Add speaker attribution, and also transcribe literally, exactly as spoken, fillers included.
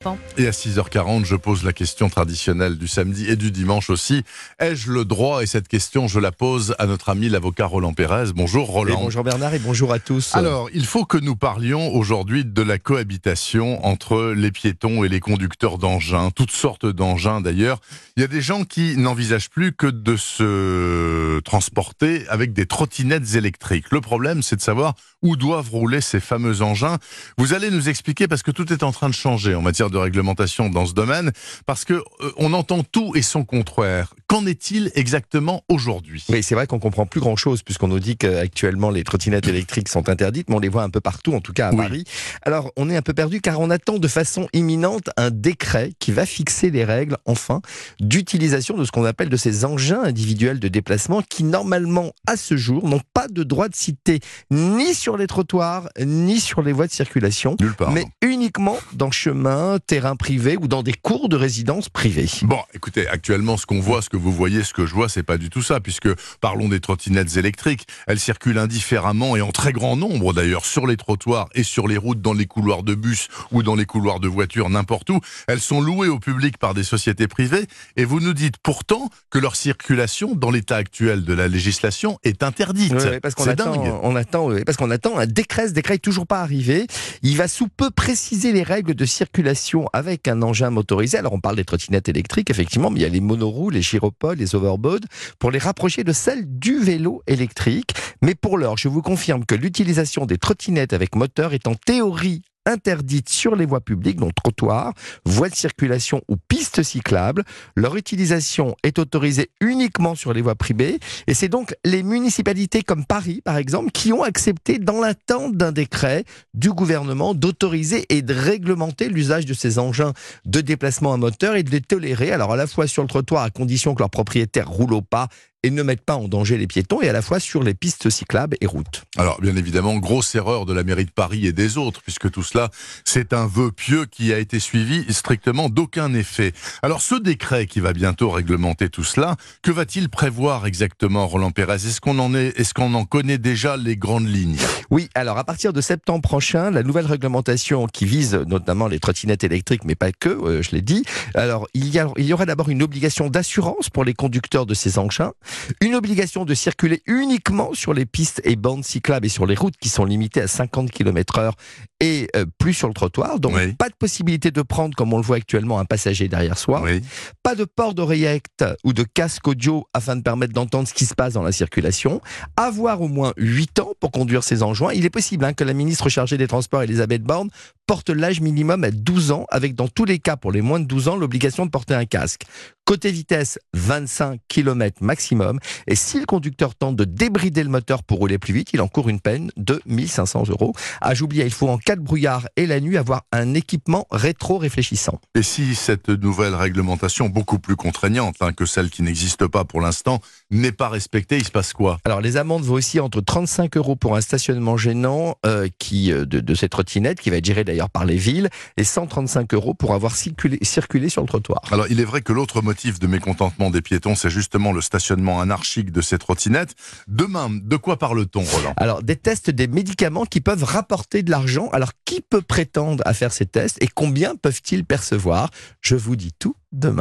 Speaker 1: Et à six heures quarante, je pose la question traditionnelle du samedi et du dimanche aussi. Ai-je le droit? Et cette question, je la pose à notre ami l'avocat Roland Pérez. Bonjour Roland.
Speaker 2: Et bonjour Bernard et bonjour à tous.
Speaker 1: Alors, il faut que nous parlions aujourd'hui de la cohabitation entre les piétons et les conducteurs d'engins, toutes sortes d'engins d'ailleurs. Il y a des gens qui n'envisagent plus que de se transporter avec des trottinettes électriques. Le problème, c'est de savoir où doivent rouler ces fameux engins. Vous allez nous expliquer, parce que tout est en train de changer en matière de réglementation dans ce domaine, parce que euh, on entend tout et son contraire. Qu'en est-il exactement aujourd'hui?
Speaker 2: Oui, c'est vrai qu'on comprend plus grand-chose, puisqu'on nous dit qu'actuellement les trottinettes électriques sont interdites, mais on les voit un peu partout, en tout cas à
Speaker 1: Oui.
Speaker 2: Paris. Alors, on est un peu perdu, car on attend de façon imminente un décret qui va fixer les règles, enfin, d'utilisation de ce qu'on appelle de ces engins individuels de déplacement, qui normalement, à ce jour, n'ont pas de droit de cité ni sur les trottoirs, ni sur les voies de circulation,
Speaker 1: Nulle part,
Speaker 2: mais
Speaker 1: non.
Speaker 2: uniquement dans chemin, terrain privé ou dans des cours de résidence privées.
Speaker 1: Bon, écoutez, actuellement, ce qu'on voit, ce que vous voyez, ce que je vois, c'est pas du tout ça, puisque parlons des trottinettes électriques. Elles circulent indifféremment et en très grand nombre d'ailleurs sur les trottoirs et sur les routes, dans les couloirs de bus ou dans les couloirs de voitures, n'importe où. Elles sont louées au public par des sociétés privées et vous nous dites pourtant que leur circulation, dans l'état actuel de la législation, est interdite.
Speaker 2: Oui, oui, parce qu'on
Speaker 1: c'est
Speaker 2: attend,
Speaker 1: dingue.
Speaker 2: on attend, oui, parce qu'on attend un décret. Ce décret n'est toujours pas arrivé. Il va sous peu préciser les règles de circulation avec un engin motorisé. Alors on parle des trottinettes électriques, effectivement, mais il y a les monoroues, les gyropodes, les overboards, pour les rapprocher de celles du vélo électrique. Mais pour l'heure, je vous confirme que l'utilisation des trottinettes avec moteur est en théorie interdite sur les voies publiques, donc trottoirs, voies de circulation ou pistes cyclables. Leur utilisation est autorisée uniquement sur les voies privées et c'est donc les municipalités comme Paris, par exemple, qui ont accepté, dans l'attente d'un décret du gouvernement, d'autoriser et de réglementer l'usage de ces engins de déplacement à moteur et de les tolérer, alors à la fois sur le trottoir à condition que leurs propriétaires roulent au pas et ne mettent pas en danger les piétons, et à la fois sur les pistes cyclables et routes.
Speaker 1: Alors, bien évidemment, grosse erreur de la mairie de Paris et des autres, puisque tout cela, c'est un vœu pieux qui a été suivi strictement d'aucun effet. Alors, ce décret qui va bientôt réglementer tout cela, que va-t-il prévoir exactement, Roland Pérez? Est-ce qu'on en est, est-ce qu'on en connaît déjà les grandes lignes?
Speaker 2: Oui, alors à partir de septembre prochain, la nouvelle réglementation qui vise notamment les trottinettes électriques, mais pas que, euh, je l'ai dit. Alors, il y, a, il y aura d'abord une obligation d'assurance pour les conducteurs de ces engins, une obligation de circuler uniquement sur les pistes et bandes cyclables et sur les routes qui sont limitées à cinquante kilomètres heure et euh, plus sur le trottoir. Donc,
Speaker 1: Oui.
Speaker 2: pas de possibilité de prendre, comme on le voit actuellement, un passager derrière soi.
Speaker 1: Oui.
Speaker 2: Pas de port d'oreillette ou de casque audio afin de permettre d'entendre ce qui se passe dans la circulation. Avoir au moins huit ans pour conduire ces engins. Il est possible hein, que la ministre chargée des Transports, Elisabeth Borne, porte l'âge minimum à douze ans, avec dans tous les cas, pour les moins de douze ans, l'obligation de porter un casque. Côté vitesse, vingt-cinq kilomètres maximum. Et si le conducteur tente de débrider le moteur pour rouler plus vite, il encourt une peine de mille cinq cents euros. Ah, j'oublie, il faut en cas de brouillard et la nuit avoir un équipement rétro-réfléchissant.
Speaker 1: Et si cette nouvelle réglementation, beaucoup plus contraignante hein, que celle qui n'existe pas pour l'instant, n'est pas respectée, il se passe quoi?
Speaker 2: Alors les amendes vont aussi entre trente-cinq euros pour un stationnement gênant euh, qui, euh, de, de cette trottinette, qui va être gérée d'ailleurs par les villes, et cent trente-cinq euros pour avoir circulé, circulé sur le trottoir.
Speaker 1: Alors, il est vrai que l'autre motif de mécontentement des piétons, c'est justement le stationnement anarchique de ces trottinettes. Demain, de quoi parle-t-on, Roland?
Speaker 2: Alors, des tests des médicaments qui peuvent rapporter de l'argent. Alors, qui peut prétendre à faire ces tests et combien peuvent-ils percevoir? Je vous dis tout demain.